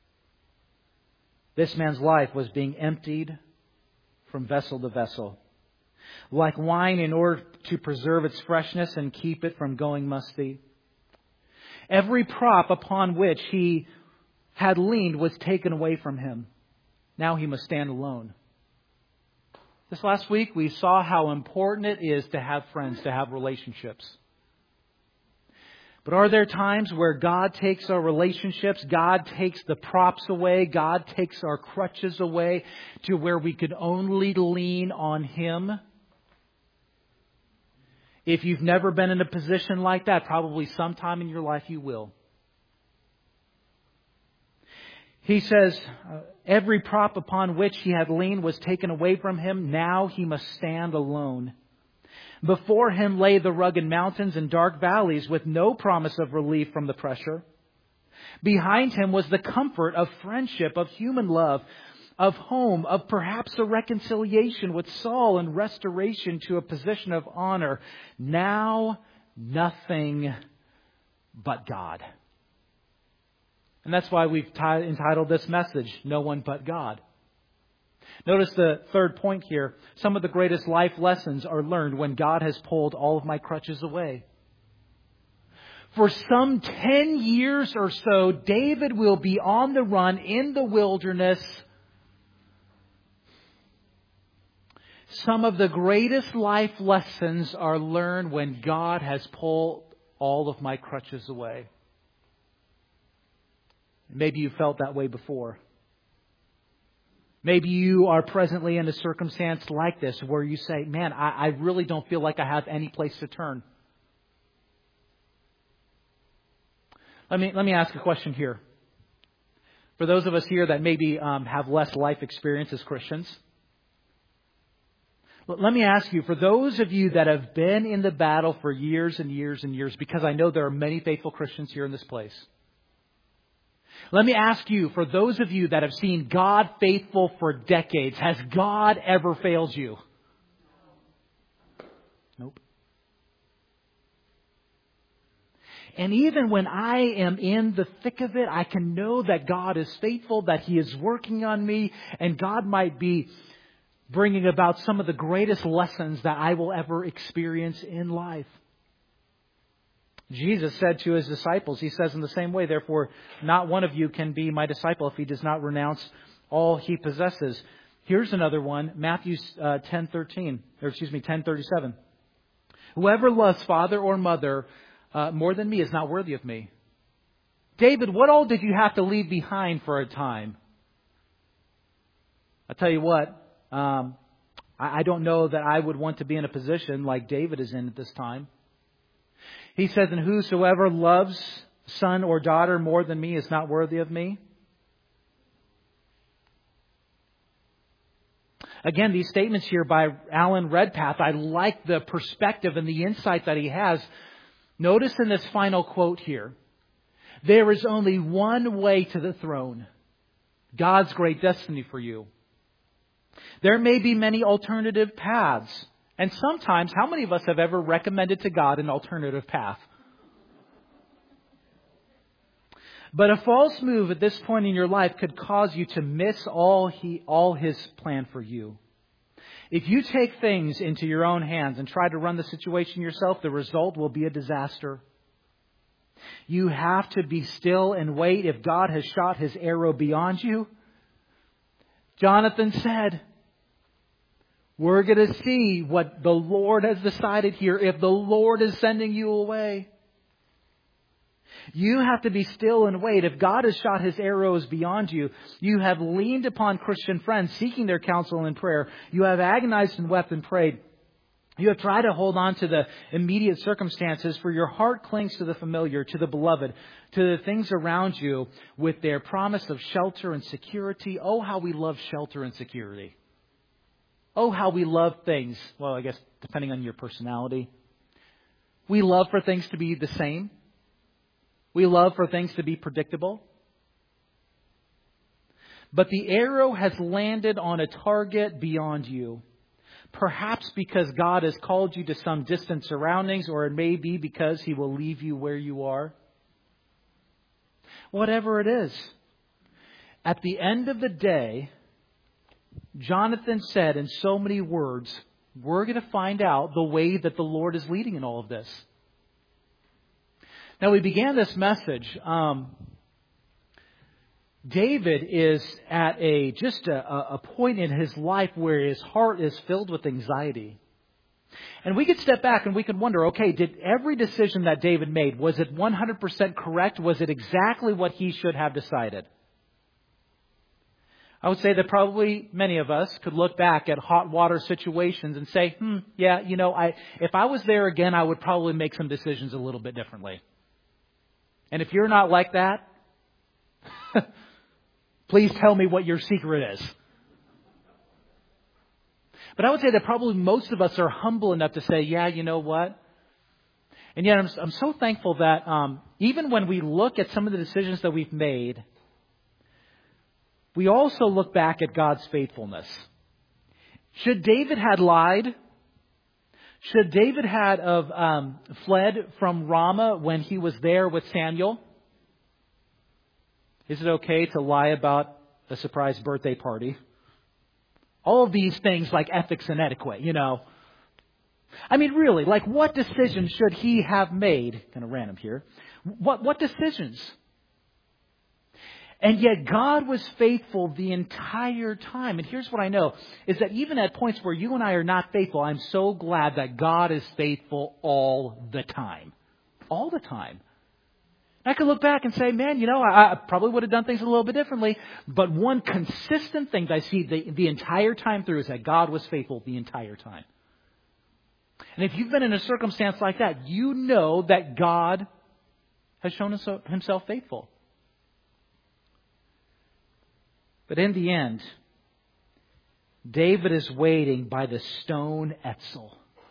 this man's life was being emptied from vessel to vessel, like wine in order to preserve its freshness and keep it from going musty. Every prop upon which he had leaned was taken away from him. Now he must stand alone. This last week we saw how important it is to have friends, to have relationships. But are there times where God takes our relationships, God takes the props away, God takes our crutches away to where we can only lean on Him? If you've never been in a position like that, probably sometime in your life you will. He says, every prop upon which he had leaned was taken away from him. Now he must stand alone. Before him lay the rugged mountains and dark valleys with no promise of relief from the pressure. Behind him was the comfort of friendship, of human love, of home, of perhaps a reconciliation with Saul and restoration to a position of honor. Now, nothing but God. And that's why we've entitled this message, No One But God. Notice the third point here. Some of the greatest life lessons are learned when God has pulled all of my crutches away. For some 10 years or so, David will be on the run in the wilderness. Some of the greatest life lessons are learned when God has pulled all of my crutches away. Maybe you felt that way before. Maybe you are presently in a circumstance like this where you say, man, I really don't feel like I have any place to turn. Let me ask a question here. For those of us here that maybe have less life experience as Christians, let me ask you, for those of you that have been in the battle for years and years and years, because I know there are many faithful Christians here in this place. Let me ask you, for those of you that have seen God faithful for decades, has God ever failed you? Nope. And even when I am in the thick of it, I can know that God is faithful, that He is working on me, and God might be bringing about some of the greatest lessons that I will ever experience in life. Jesus said to His disciples, He says in the same way, therefore, not one of you can be my disciple if he does not renounce all he possesses. Here's another one, Matthew 10:37. Whoever loves father or mother more than me is not worthy of me. David, what all did you have to leave behind for a time? I tell you what, I don't know that I would want to be in a position like David is in at this time. He says, and whosoever loves son or daughter more than me is not worthy of me. Again, these statements here by Alan Redpath, I like the perspective and the insight that he has. Notice in this final quote here, there is only one way to the throne, God's great destiny for you. There may be many alternative paths. And sometimes, how many of us have ever recommended to God an alternative path? But a false move at this point in your life could cause you to miss all His plan for you. If you take things into your own hands and try to run the situation yourself, the result will be a disaster. You have to be still and wait if God has shot His arrow beyond you. Jonathan said, We're going to see what the Lord has decided here, if the Lord is sending you away. You have to be still and wait. If God has shot His arrows beyond you, you have leaned upon Christian friends, seeking their counsel in prayer. You have agonized and wept and prayed. You have tried to hold on to the immediate circumstances, for your heart clings to the familiar, to the beloved, to the things around you with their promise of shelter and security. Oh, how we love shelter and security. Oh, how we love things. Well, I guess depending on your personality. We love for things to be the same. We love for things to be predictable. But the arrow has landed on a target beyond you. Perhaps because God has called you to some distant surroundings, or it may be because He will leave you where you are. Whatever it is, at the end of the day, Jonathan said in so many words, we're going to find out the way that the Lord is leading in all of this. Now, we began this message. David is at a point in his life where his heart is filled with anxiety. And we could step back and we could wonder, okay, did every decision that David made, was it 100% correct? Was it exactly what he should have decided? I would say that probably many of us could look back at hot water situations and say, yeah, if I was there again, I would probably make some decisions a little bit differently. And if you're not like that, please tell me what your secret is. But I would say that probably most of us are humble enough to say, yeah, you know what? And yet I'm so thankful that even when we look at some of the decisions that we've made, we also look back at God's faithfulness. Should David had lied? Should David had fled from Ramah when he was there with Samuel? Is it okay to lie about a surprise birthday party? All of these things like ethics and etiquette, I mean, really, like what decisions should he have made? Kind of random here. What decisions? And yet God was faithful the entire time. And here's what I know, is that even at points where you and I are not faithful, I'm so glad that God is faithful all the time. All the time. I could look back and say, man, I probably would have done things a little bit differently. But one consistent thing that I see the entire time through is that God was faithful the entire time. And if you've been in a circumstance like that, you know that God has shown Himself faithful. But in the end, David is waiting by the stone Etzel.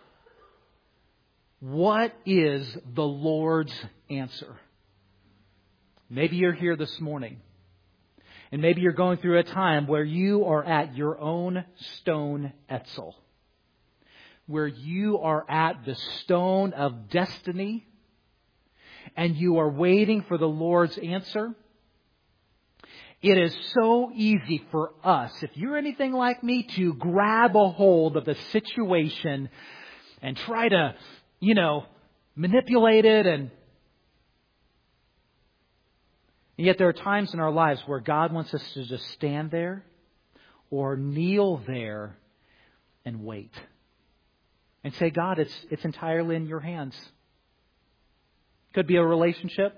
What is the Lord's answer? Maybe you're here this morning, and maybe you're going through a time where you are at your own stone Etzel, where you are at the stone of destiny, and you are waiting for the Lord's answer. It is so easy for us, if you're anything like me, to grab a hold of the situation and try to, manipulate it. And yet there are times in our lives where God wants us to just stand there or kneel there and wait. And say, God, it's entirely in your hands. Could be a relationship.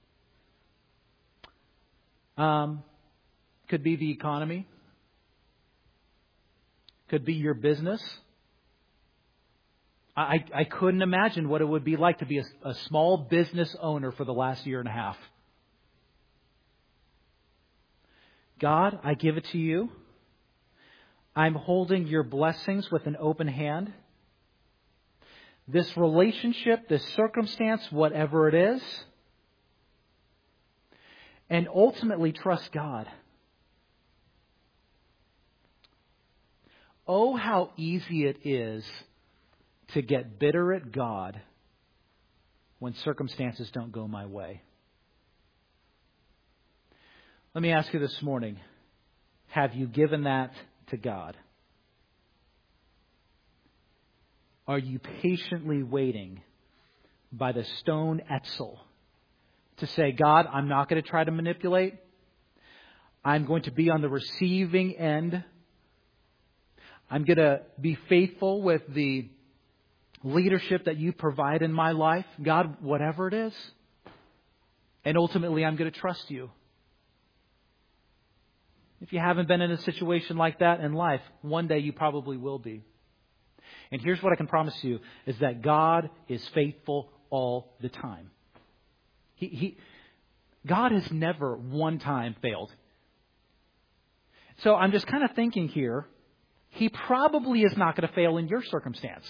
Could be the economy. Could be your business. I couldn't imagine what it would be like to be a small business owner for the last year and a half. God, I give it to you. I'm holding your blessings with an open hand. This relationship, this circumstance, whatever it is. And ultimately trust God. Oh, how easy it is to get bitter at God when circumstances don't go my way. Let me ask you this morning, have you given that to God? Are you patiently waiting by the stone Etzel to say, God, I'm not going to try to manipulate. I'm going to be on the receiving end. I'm going to be faithful with the leadership that you provide in my life, God, whatever it is. And ultimately, I'm going to trust you. If you haven't been in a situation like that in life, one day you probably will be. And here's what I can promise you, is that God is faithful all the time. God has never one time failed. So I'm just kind of thinking here, He probably is not going to fail in your circumstance.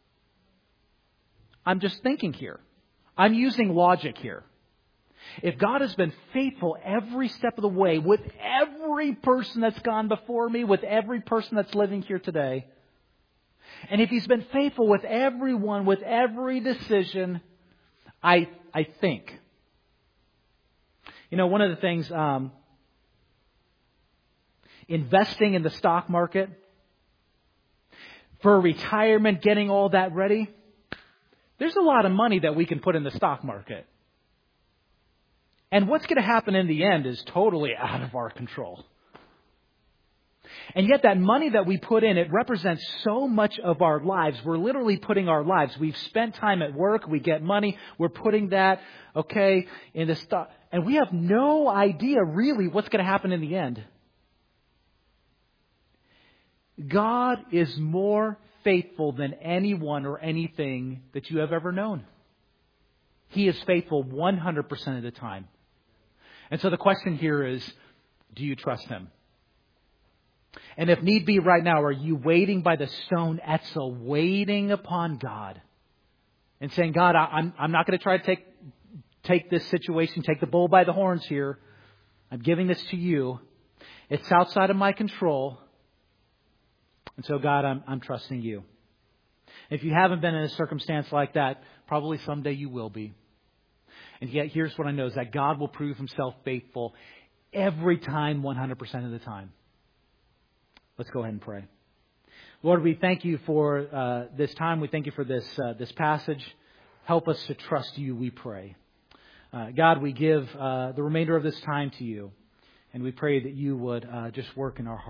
I'm just thinking here. I'm using logic here. If God has been faithful every step of the way with every person that's gone before me, with every person that's living here today, and if He's been faithful with everyone, with every decision, I think. You know, one of the things, investing in the stock market, for retirement, getting all that ready, there's a lot of money that we can put in the stock market. And what's going to happen in the end is totally out of our control. And yet that money that we put in, it represents so much of our lives. We're literally putting our lives. We've spent time at work. We get money. We're putting that, in the stock. And we have no idea really what's going to happen in the end. God is more faithful than anyone or anything that you have ever known. He is faithful 100% of the time. And so the question here is, do you trust Him? And if need be right now, are you waiting by the stone Etzel, waiting upon God and saying, God, I'm not going to try to take this situation, take the bull by the horns here. I'm giving this to you. It's outside of my control. And so, God, I'm trusting you. If you haven't been in a circumstance like that, probably someday you will be. And yet, here's what I know, is that God will prove Himself faithful every time, 100% of the time. Let's go ahead and pray. Lord, we thank you for this time. We thank you for this passage. Help us to trust you, we pray. God, we give the remainder of this time to you. And we pray that you would just work in our hearts.